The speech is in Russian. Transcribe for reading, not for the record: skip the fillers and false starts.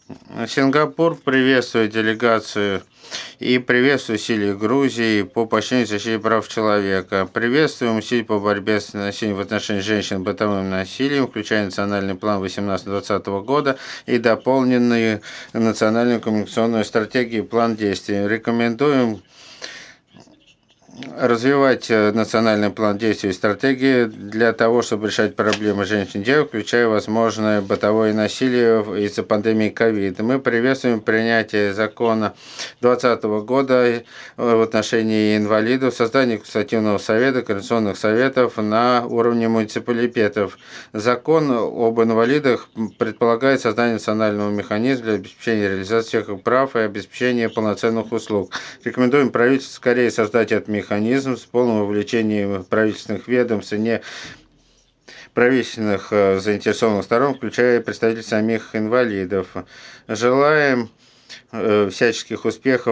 Сингапур приветствует делегацию и приветствует усилия Грузии по поощрению и защите прав человека. Приветствуем усилия по борьбе с насилием в отношении женщин, бытовым насилием, включая национальный план 18-20 года и дополненную национальную коммуникационную стратегию и план действий. Рекомендуем развивать национальный план действий и стратегии для того, чтобы решать проблемы женщин и девушек, включая возможное бытовое насилие из-за пандемии ковид. Мы приветствуем принятие закона 2020 года в отношении инвалидов, создание консультативного совета, координационных советов на уровне муниципалитетов. Закон об инвалидах предполагает создание национального механизма для обеспечения реализации всех их прав и обеспечения полноценных услуг. Рекомендуем правительству скорее создать этот механизм с полным вовлечением правительственных ведомств и неправительственных заинтересованных сторон, включая представителей самих инвалидов. Желаем всяческих успехов